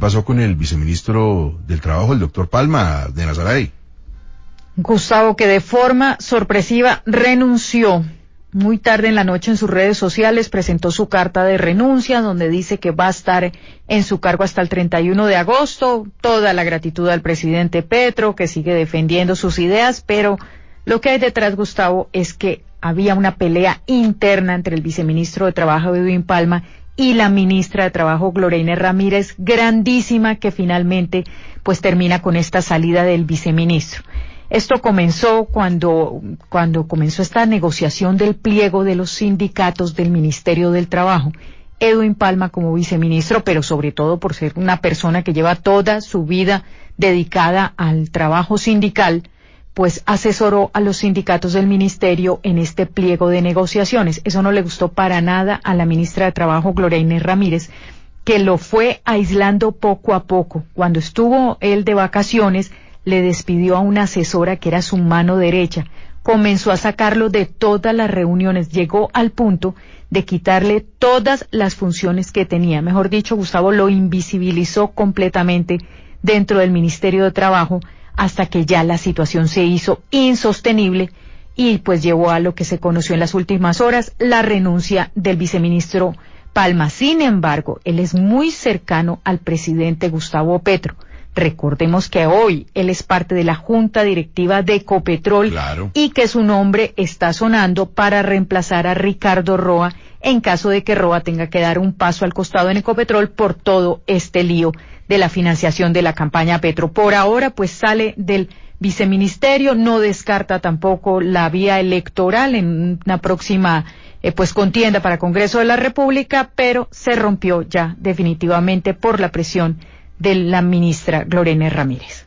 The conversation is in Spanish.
pasó con el viceministro del Trabajo, el doctor Palma de Nazaray? Gustavo, que de forma sorpresiva renunció. Muy tarde en la noche en sus redes sociales presentó su carta de renuncia, donde dice que va a estar en su cargo hasta el 31 de agosto. Toda la gratitud al presidente Petro, que sigue defendiendo sus ideas, pero lo que hay detrás, Gustavo, es que había una pelea interna entre el viceministro de Trabajo, Edwin Palma, y la ministra de Trabajo, Gloria Ramírez, grandísima, que finalmente pues termina con esta salida del viceministro. Esto comenzó cuando comenzó esta negociación del pliego de los sindicatos del Ministerio del Trabajo. Edwin Palma como viceministro, pero sobre todo por ser una persona que lleva toda su vida dedicada al trabajo sindical, pues asesoró a los sindicatos del ministerio en este pliego de negociaciones. Eso no le gustó para nada a la ministra de Trabajo, Gloria Inés Ramírez, que lo fue aislando poco a poco. Cuando estuvo él de vacaciones, le despidió a una asesora que era su mano derecha, comenzó a sacarlo de todas las reuniones, llegó al punto de quitarle todas las funciones que tenía. Mejor dicho, Gustavo lo invisibilizó completamente dentro del Ministerio de Trabajo hasta que ya la situación se hizo insostenible y pues llevó a lo que se conoció en las últimas horas, la renuncia del viceministro Palma. Sin embargo, él es muy cercano al presidente Gustavo Petro. Recordemos que hoy él es parte de la junta directiva de Ecopetrol, claro, y que su nombre está sonando para reemplazar a Ricardo Roa en caso de que Roa tenga que dar un paso al costado en Ecopetrol por todo este lío de la financiación de la campaña Petro. Por ahora pues sale del viceministerio, no descarta tampoco la vía electoral en una próxima pues contienda para Congreso de la República, pero se rompió ya definitivamente por la presión de la ministra Gloria Ramírez.